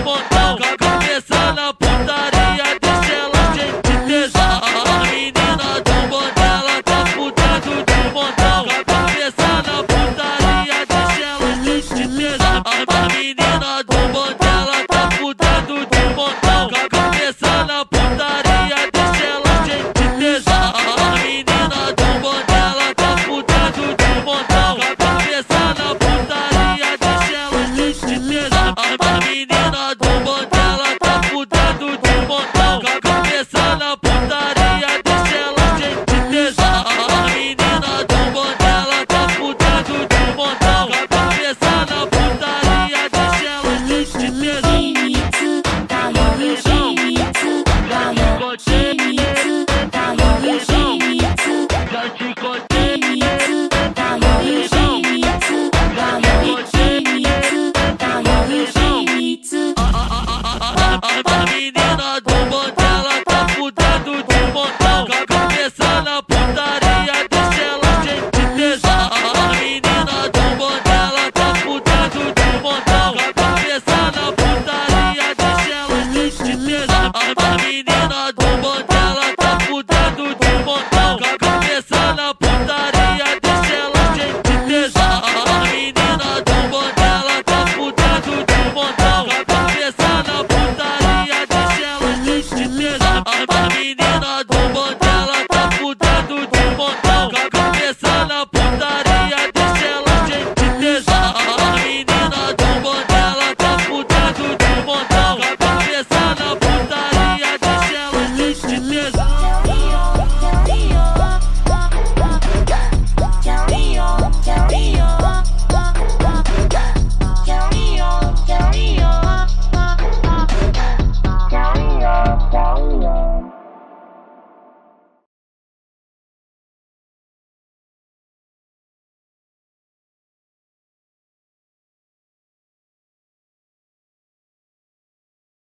montão. Com a cabeça na putaria, deixa ela cheia de tesão. A menina do bonde, ela tá fudendo de montão. Com a cabeça na putaria, deixa ela cheia de tesão. A menina do bonde, ela tá fudendo de montão. Com a cabeça na putaria, deixa ela cheia de tesão. A menina do bonde, ela tá fudendo de montão. Com a cabeça na putaria, deixa ela cheia de tesão. A menina do bonde, ela tá fudendo de montão. Com a cabeça na putaria, deixa ela cheia de tesão. A menina do bonde, ela tá fudendo de montão. Com a cabeça na putaria, deixa ela cheia de tesão.